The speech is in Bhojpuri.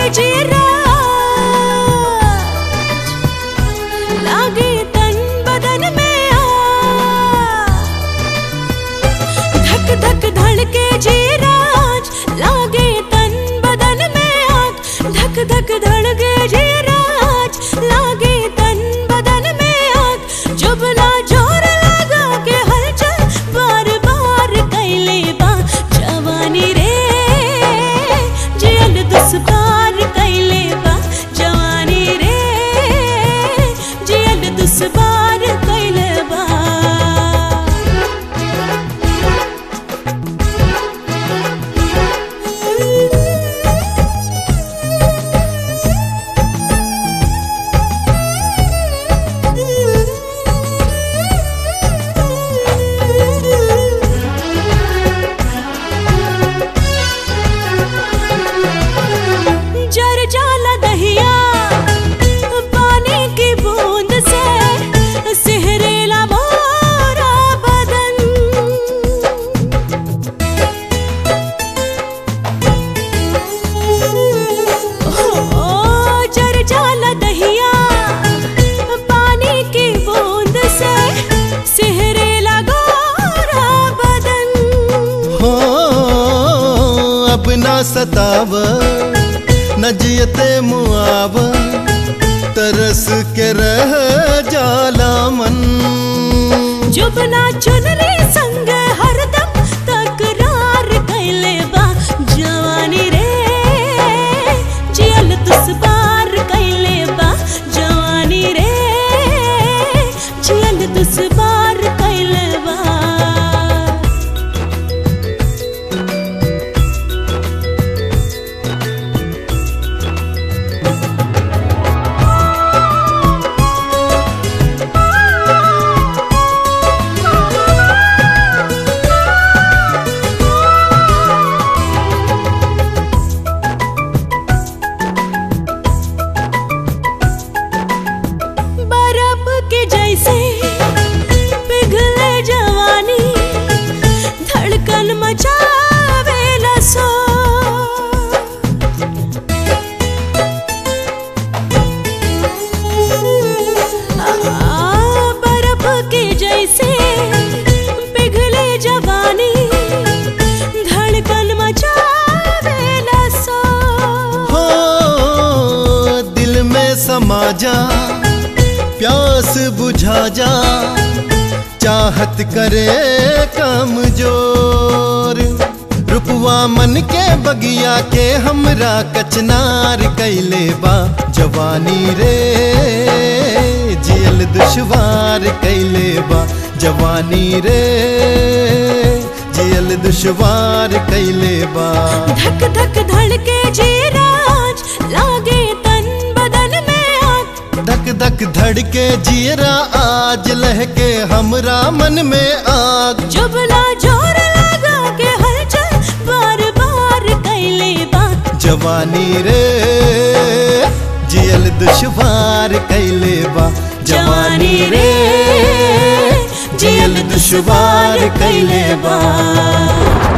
जीरा लागे तन बदन में धक धक धड़के जीरा लागे तन बदन में आग धक धक धड़के जीरा लागे तन बदन में आग जुबना जोर लगा के हलचल बार बार कैले बा जवानी रे जियल दुश्वार कैले बा जवानी रे जियल दुश्वार कैले बा ना सताव नजियते मुआव तरस के रह जाला मन जुबना चुनरी संग हरदम तकरार कैले बा जवानी रे जियल दुश्वार कैले बा जवानी रे जियल दुश्वार कैले बा समाजा प्यास बुझा जा चाहत करे कमजोर रुपवा मन के बगिया के हमरा कचनार कैले बा जवानी रे जियल दुश्वार कैले बा जवानी रे जियल दुश्वार कैले बा धक धक धड़के जीरा लागे तन बदन में आग धक धक धड़के जीरा आज लहके हमरा मन में आग जुबना जोर लगा के हलचल बार बार कैले बा जवानी रे जियल दुश्वार कैले बा जवानी रे जियल दुश्वार कैले बा।